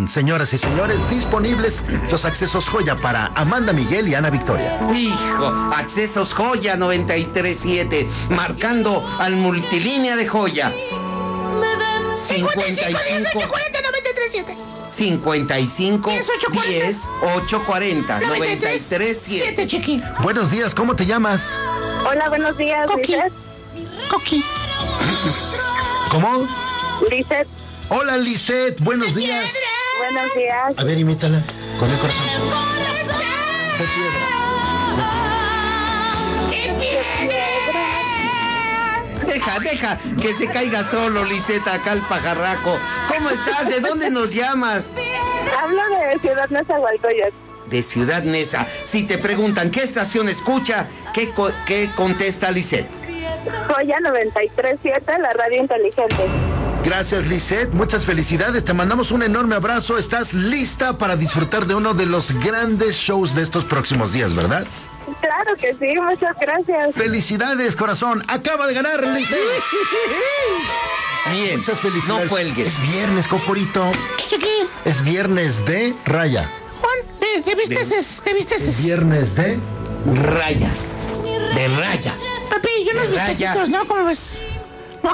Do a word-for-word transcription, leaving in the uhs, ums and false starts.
Señoras y señores, disponibles los accesos joya para Amanda Miguel y Ana Victoria. Hijo, accesos joya noventa y tres siete, marcando al multilínea de joya. cincuenta y cinco, diez, ocho, cuarenta, noventa y tres siete. cincuenta y cinco, diez, ocho, cuarenta, noventa y tres siete. Chiqui. Buenos días, ¿cómo te llamas? Hola, buenos días, Coqui. Lizeth. Coqui. ¿Cómo? Lizeth, Hola, Lisette, buenos días. buenos días. A ver, imítala con el corazón. Deja, deja que se caiga solo, Liseta, acá el pajarraco. ¿Cómo estás? ¿De dónde nos llamas? Hablo de Ciudad Nezahualcóyotl. De Ciudad Neza. Si te preguntan qué estación escucha, ¿qué, co- qué contesta Lisette? Joya noventa y tres siete, la radio inteligente. Gracias, Lisette. Muchas felicidades. Te mandamos un enorme abrazo. Estás lista para disfrutar de uno de los grandes shows de estos próximos días, ¿verdad? Claro que sí, muchas gracias. Felicidades, corazón. Acaba de ganar, Lisette. Bien, Muchas felicidades. no cuelgues. Es viernes, Cocorito. Chiqui. Es viernes de raya. Juan, te, te visteces, te Es visteces. viernes de... Raya. De raya. Papi, y unos Raya. vistecitos, ¿no? ¿Cómo ves?